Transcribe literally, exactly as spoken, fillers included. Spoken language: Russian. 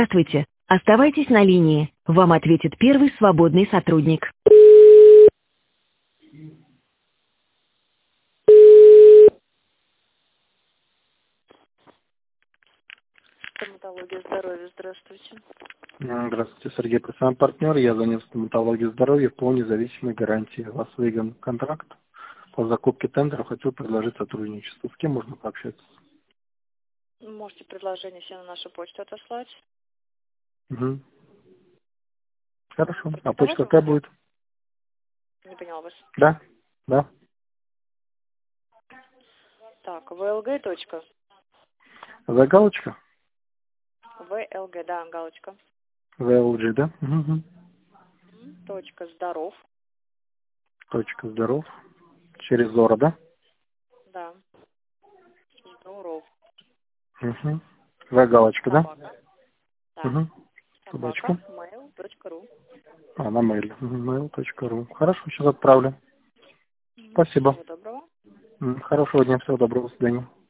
Здравствуйте. Оставайтесь на линии. Вам ответит первый свободный сотрудник. Стоматология здоровья, здравствуйте. М, Здравствуйте, Сергей, профессиональный партнер. Я занят стоматологией здоровья по независимой гарантии. У вас выигран контракт по закупке тендера. Хочу предложить сотрудничество. С кем можно пообщаться? Можете предложение все на нашу почту отослать. Угу. Хорошо. А почта Продавать какая можете? будет? Не поняла вас. Да? Да. Так, влг. Точка. За галочка? влг, да, галочка. вэ эл джи, да? Угу. М, Точка здоров. Точка здоров. Через Зора, да? Да. Здоров. Угу. За галочка, да? Собака. Да. Угу. Собака. Собачку. mail.ru. А, на mail. mail точка ру. Хорошо, сейчас отправлю. Спасибо. Всего доброго. М, Хорошего дня, всего доброго, до свидания.